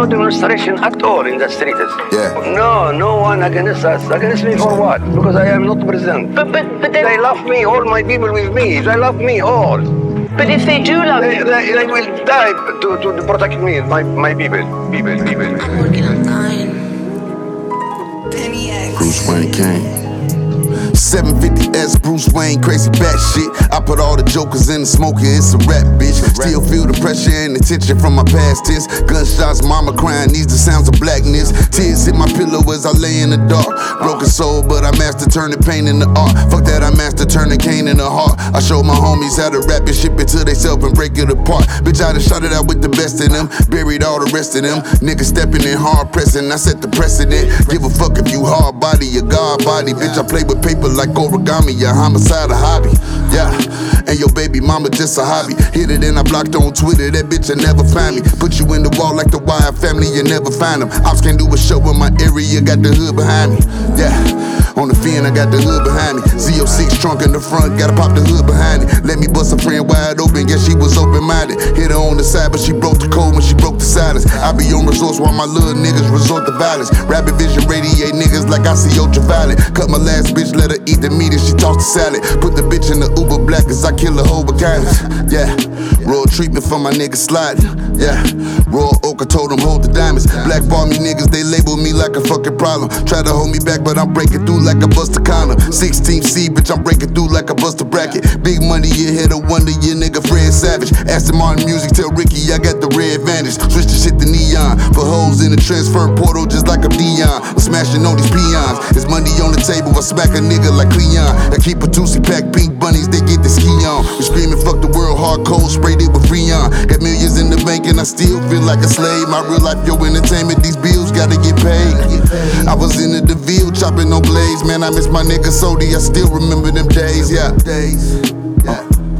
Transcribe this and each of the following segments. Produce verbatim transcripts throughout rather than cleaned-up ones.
no demonstration at all in the streets. Yeah. No, no one against us. Against me for what? Because I am not president. But but but then, They love me, all my people with me. They love me all. but if they do love They, you, they, they will die to, to protect me, my, my people. People, people. Working online. Bruce Wayne Kane. seven fifty S, Bruce Wayne, crazy bat shit. I put all the jokers in the smoker, it's a rap, bitch. Still feel the pressure and the tension from my past tense. Gunshots, mama crying, needs the sounds of blackness. Tears hit my pillow as I lay in the dark. Broken soul, but I master turning pain into art. Fuck that, I master turning cane into heart. I showed my homies how to rap and ship it to they self and break it apart. Bitch, I done shot it out with the best in them, buried all the rest of them. Niggas stepping in hard pressing, I set the precedent. Give a fuck if you hard body, your god body. Bitch, I play with paper like origami, your homicide a hobby. Yeah, and your baby mama just a hobby. Hit it and I blocked on Twitter, that bitch will never find me. Put you in the wall like the Wire family, you never find them. Ops can't do a show in my area, got the hood behind me. Yeah, on the fin, I got the hood behind me. Z oh six trunk in the front, gotta pop the hood behind it. Let me bust a friend wide open, guess she was open-minded. Hit her on the side, but she broke the code when she broke the silence. I be on resource while my little niggas resort to violence. Rapid vision radiate niggas like I see ultraviolet. Cut my last bitch, let her eat the meat and she toss the salad. Put the bitch in the Uber black as I kill a whole with kindness. Yeah, raw treatment for my niggas sliding. Yeah, raw oak, I told them hold the diamonds. Blackball me niggas, they label me like a fucking problem. Try to hold me back, but I'm breaking through like a buster condom. sixteen C, bitch, I'm breaking through like a buster bracket. Big money, you hit a wonder, you nigga Fred Savage. Aston Martin music, tell Ricky I got the red advantage. Switch the shit to neon, put holes in the transfer portal just like a Dion. I'm smashing on these peons. It's money on the table, I smack a nigga like Cleon. I keep a Tusi pack, pink bunnies, they get the ski on. We screaming fuck the world, hard cold, sprayed it with Freon. Got millions in the bank and I still feel like a slave. My real life, yo, entertainment, these bills gotta get paid. I was in the DeVille chopping on blades, man, I miss my nigga Sodi, I still remember them days, yeah. Days, yeah.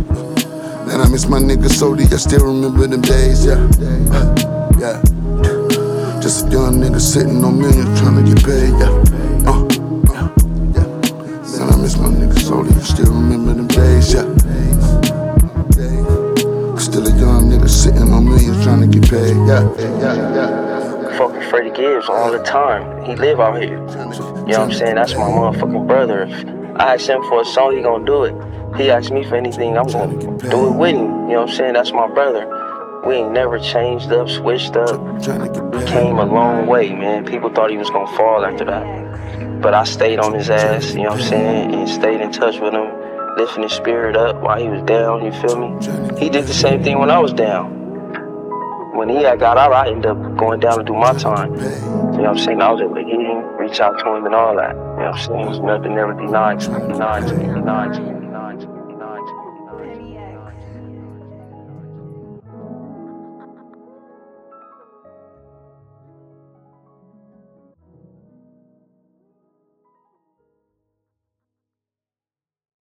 Man, I miss my nigga Sodi, I still remember them days, yeah. Yeah. Just a young nigga sitting on millions trying to get paid, yeah. Uh. Man, I miss my nigga Sodi, I still remember them days, yeah. Still a young nigga sitting on millions trying to get paid, yeah. Yeah, yeah. Fucking Freddie Gibbs all the time. He live out here. You know what I'm saying? That's my motherfucking brother. If I ask him for a song, he gonna do it. He asks me for anything, I'm gonna do it with him. You know what I'm saying? That's my brother. We ain't never changed up, switched up. We came a long way, man. People thought he was gonna fall after that. But I stayed on his ass, you know what I'm saying? And stayed in touch with him, lifting his spirit up while he was down, you feel me? He did the same thing when I was down. When he had got out, I ended up going down to do my time. You know what I'm saying? I was able to hit him, reach out to him and all that. You know what I'm saying? There's nothing never denied, denied, denied.